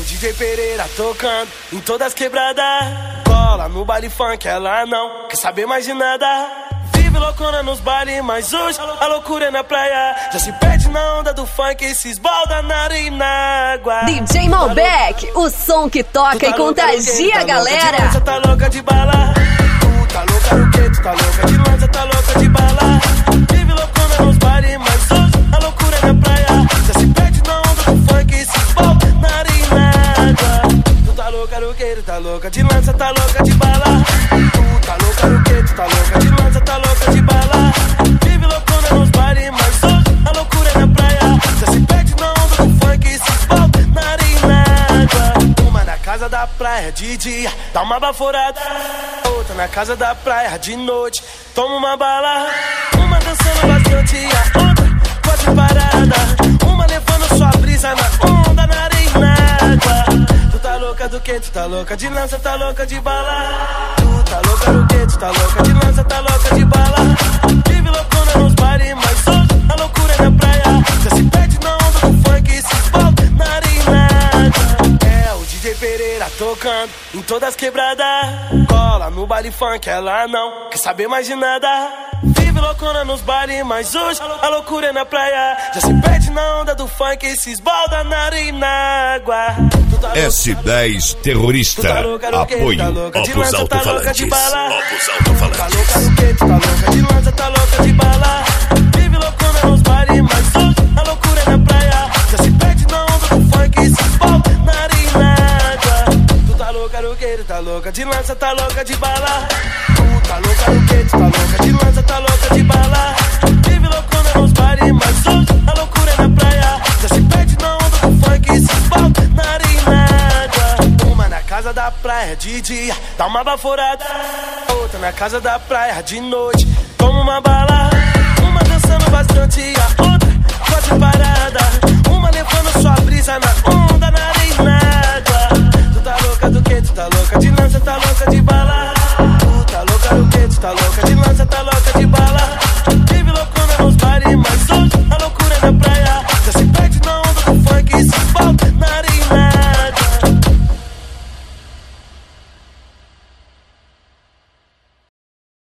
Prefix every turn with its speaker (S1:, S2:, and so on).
S1: o DJ Pereira tocando em todas as quebradas. Cola no baile funk, ela não quer saber mais de nada. Vive loucona nos bailes, mas hoje a loucura é na praia. Já se perde na onda do funk e se esbalda na areia e na água.
S2: DJ Malbec, o som que toca e contagia a galera.
S1: Tu tá louca de bala. Tu tá louca do quê? Tu tá louca de lança, tá louca de bala. Vive loucona nos bailes, mas hoje a loucura é na praia. Já se perde na onda do funk e se esbalda na areia e na água. Tu tá louca do quê? Tu tá louca de lança, tá louca de bala. Tu tá louca do quê? Tu tá louca de lança, tá louca de bala. Vive loucona nos bailes, mas hoje a loucura é na praia. Já se perde na onda do funk e se esbalda na areia e na água. Uma na casa da praia de dia, dá uma baforada. Outra na casa da praia de noite, toma uma bala. Uma dançando bastante e a outra quase parada. Uma levando sua brisa na onda, na areia e na água. Tu tá louca do quê? Tu tá louca de lança, tá louca de bala. Tu tá louca do quê? Tu tá louca de lança, tá louca de bala. Vive loucona nos bares, mas hoje a loucura é na praia. Já se perde na onda do funk e se esbalda na areia e na água. É o DJ Pereira tocando em todas as quebradas. Cola no baile funk, ela não quer saber mais de nada. Vive loucona nos bailes, mas hoje a loucura é na praia. Já se perde na onda do funk e se esbalda na areia e na água.
S3: S10 Terrorista. Apoio Opus Alto-Falantes. Opus Alto-Falantes.
S1: Tá louca do quê? Tu tá louca de lança, tá louca de bala. Vive loucona nos bailes, mas hoje a loucura é na praia. Já se perde na onda do funk e se esbalda na areia e na água. Tu tá louca do quê? Tu tá louca de lança, tá louca de bala. Tu tá louca do quê? Tu tá louca de lança, tá louca de bala. Vive loucona nos bailes, mas hoje a loucura é na praia. Já se perde na onda do funk e se esbalda na areia e na água. Uma na casa da praia de dia, dá uma baforada. Outra na casa da praia de noite, toma uma bala. Uma dançando bastante e a outra quase parada. Uma levando sua brisa na onda, na areia e na água. Tu tá louca do quê? Tu tá louca de